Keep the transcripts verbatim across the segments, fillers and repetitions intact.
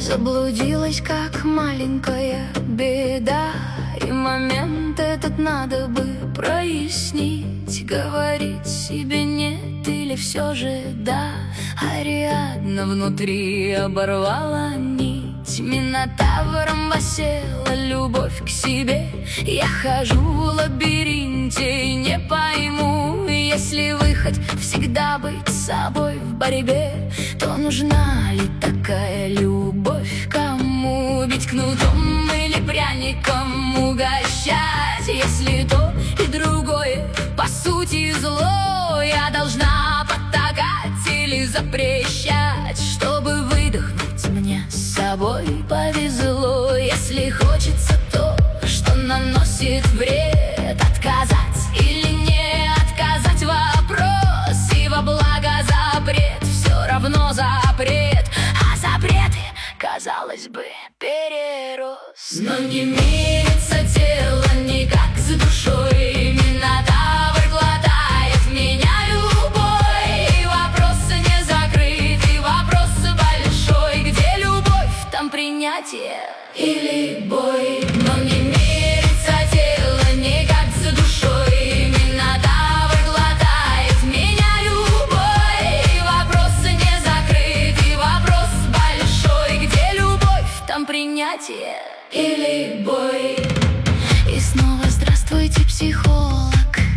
Заблудилась, как маленькая беда, и момент этот надо бы прояснить. Говорить себе нет или все же да. Ариадна внутри оборвала нить, Минотавром осела любовь к себе. Я хожу в лабиринте и не пойму, если выход всегда быть собой в борьбе, то нужна ли такая любовь? Кому бить кнутом или пряником угощать, если то и другое по сути зло? Я должна потакать или запрещать, чтобы выдохнуть мне с собой повезло? Если хочется то, что наносит вред, отказать или не отказать — вопрос. И во благо запрет все равно запрет, а запреты, казалось бы, перерос. Но не мирится тело никак с душой, Минотавр глотает меня любой. И вопрос не закрыт, и вопрос большой: где любовь, там принятие или бой? Но не мирится тело никак с душой, Минотавр глотает меня любой. И вопрос не закрыт, и вопрос большой: где любовь, там принятие или бой? И снова здравствуйте, психолог.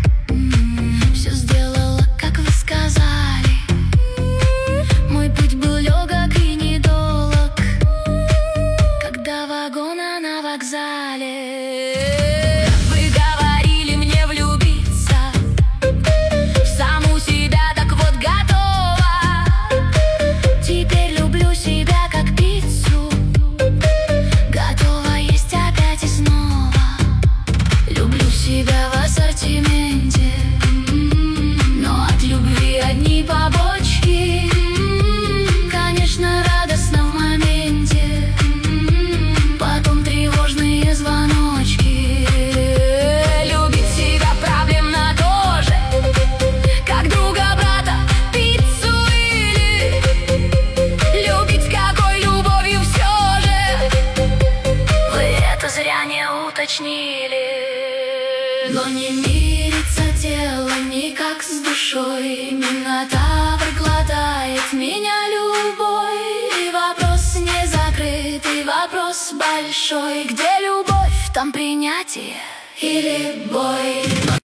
Все сделала, как вы сказали. Мой путь был легок и недолг, когда вагона на вокзале. Вы говорили мне влюбиться в саму себя, так вот готова. Теперь люблю себя как пиццу, готова есть опять и снова. Люблю себя в ассортименте, но от любви одни побочки. Конечно, радостно в моменте, потом тревожные звоночки. Любить себя проблемно тоже, как друга, брата, пиццу или любить какой любовью все же. Вы это зря не уточнили. Но не мирится тело никак с душой, Минотавр глотает меня любой. И вопрос не закрыт, и вопрос большой: где любовь, там принятие или бой?